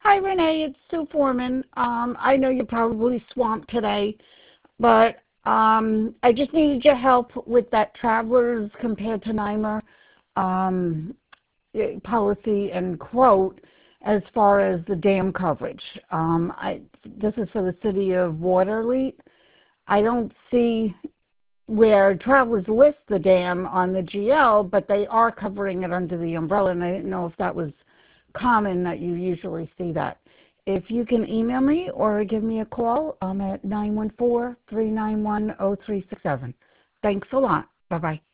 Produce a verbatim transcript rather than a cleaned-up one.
Hi, Renee. It's Sue Foreman. Um, I know you're probably swamped today, but um, I just needed your help with that Travelers compared to NYMER um, eh, policy and quote as far as the dam coverage. Um, I, this is for the city of Waterlea. I don't see where Travelers lists the dam on the G L, but they are covering it under the umbrella, and I didn't know if that was common that you usually see that. If you can email me or give me a call, I'm at nine one four, three nine one, zero three six seven. Thanks a lot. Bye-bye.